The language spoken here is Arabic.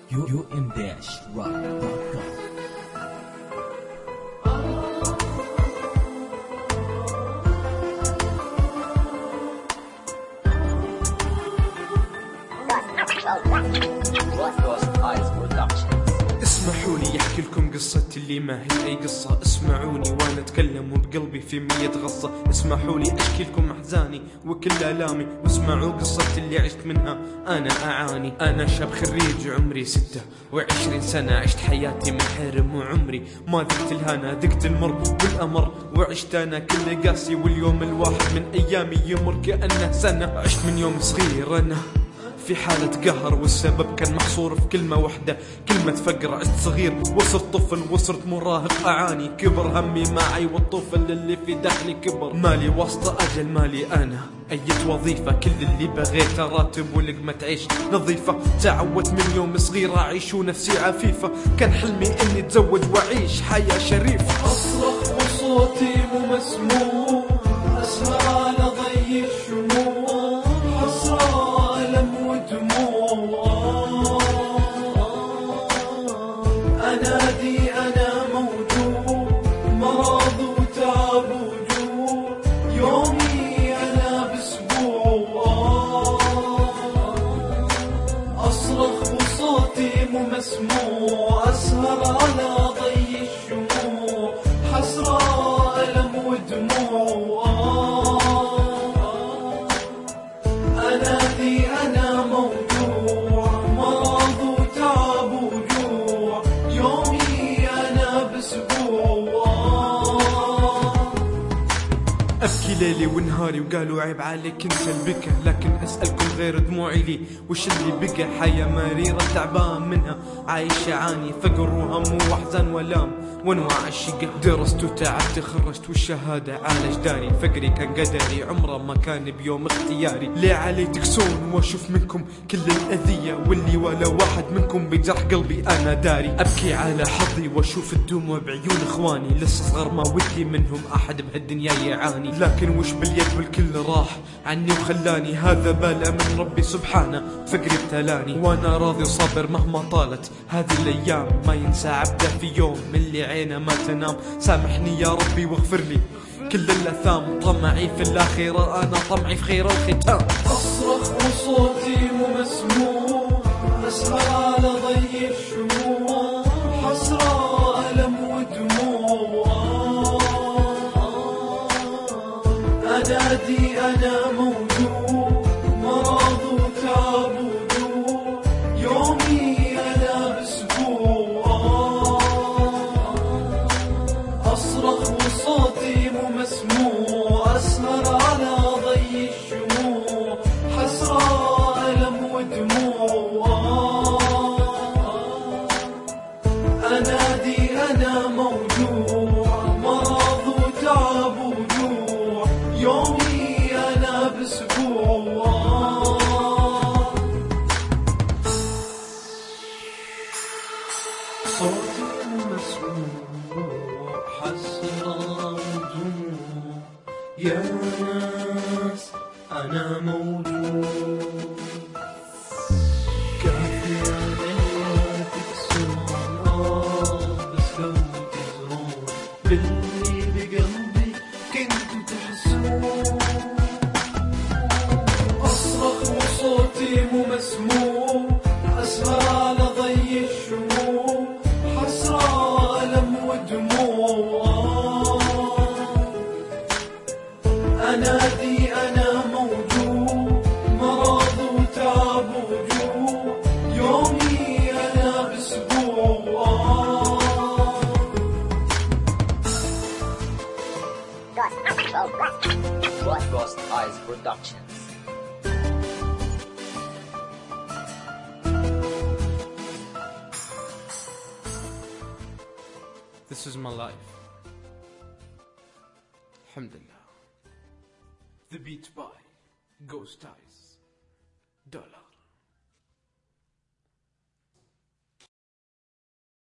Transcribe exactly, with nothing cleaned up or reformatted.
يو يو ام داش روك دوت كوم. اسمحوا لي يحكي لكم قصتي اللي ما هي اي قصة. اسمعوني وانا اتكلم وبقلبي في مية غصة. اسمحوا لي اشكي لكم احزاني وكل الامي، واسمعوا قصتي اللي عشت منها انا اعاني. انا شاب خريج عمري ستة وعشرين سنة، عشت حياتي من حرم وعمري ما ذقت الهنا، ذقت المر والامر وعشت انا كل قاسي. واليوم الواحد من ايامي يمر كأنه سنة. عشت من يوم صغير انا في حالة قهر، والسبب كان محصور في كلمة واحدة، كلمة فقر. عشت صغير وصرت طفل وصرت مراهق أعاني، كبر همي معي والطفل اللي في داخلي كبر. مالي واسطة أجل مالي أنا أية وظيفة، كل اللي بغيت راتب ولقمة عيش نظيفة. تعودت من يوم صغير أعيش ونفسي عفيفة، كان حلمي إني أتزوج وأعيش حياة شريفة. أصرخ وصوتي مو مسموع، أسهر على ضي الشموع، حسرة أنادي أنا موجوع، مرض وتعب وجوع، يومي أنا بأسبوع. أصرخ وصوتي مو مسموع، أسهر على ضي الشموع، حسرة ألم ودموع. أنادي أنا موجوع، مرض وتعب وجوع، يومي أنا بأسبوع. أبكي ليلي ونهاري وقالوا عيب عليك انسى البكا، لكن أسألكم غير دموعي لي وش اللي بقى؟ حياة مريرة تعبان منها، عايش أعاني فقر وهم وأحزان ولام وانواع الشقة. درست وتعبت خرجت والشهادة على جداري، فقري كان قدري عمره ما كان بيوم اختياري. ليه علي تكسون واشوف منكم كل الأذية، واللي ولا واحد منكم بجرح قلبي أنا داري. أبكي على حظي واشوف الدموع بعيون إخواني، لسه صغر ما ودي منهم أحد بهالدنيا يعاني، لكن وش باليد والكل راح عني وخلاني. هذا بلا من ربي سبحانه، فقري ابتلاني وانا راضي وصابر مهما طالت هذه الايام. ما ينسى عبده في يوم من اللي عينه ما تنام. سامحني يا ربي واغفر لي كل الاثام، طمعي في الاخيره انا طمعي في خير الختام. اصرخ وصوتي مو مسموع، اسهر على ضي الشموع، حسرة ألم ودموع. أنادي أنا موجوع، مرض وتعب وجوع، يومي أنا بأسبوع. أصرخ وصوتي مو مسموع، أسهر على ضي الشموع، حسرة ألم ودموع. أنادي أنا موجوع، مرض وتعب وجوع، يومي أنا بأسبوع. صوتي مسموع، حسرة ودموع، يا ناس أنا موجوع. كافي عليا تكسرون، آه بس لو تزرون باللي بقلبي كنتوا تحسون. أصرخ وصوتي مو مسموع، أسهر على ضي الشموع، حسرة ألم ودموع. أنادي أنا موجوع، مرض وتعب وجوع، يومي أنا بأسبوع. Ghost Eyes Productions. This is my life. Alhamdulillah. The beat by Ghost Eyes. Dollar.